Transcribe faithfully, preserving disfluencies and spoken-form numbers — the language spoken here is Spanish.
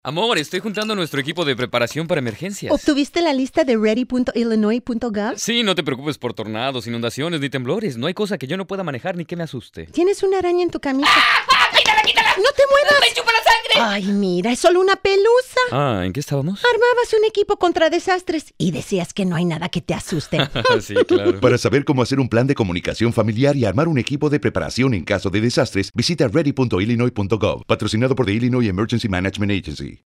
Amor, estoy juntando nuestro equipo de preparación para emergencias. ¿Obtuviste la lista de ready punto illinois punto gov? Sí, no te preocupes por tornados, inundaciones ni temblores. No hay cosa que yo no pueda manejar ni que me asuste. Tienes una araña en tu camisa. ¡Ah! ¡Quítala, quítala! ¡No te muevas! ¡Me chupa la sangre! Ay, mira, es solo una pelusa. Ah, ¿en qué estábamos? Armabas un equipo contra desastres y decías que no hay nada que te asuste. Sí, claro. Para saber cómo hacer un plan de comunicación familiar y armar un equipo de preparación en caso de desastres, visita ready punto illinois punto gov, patrocinado por the Illinois Emergency Management Agency.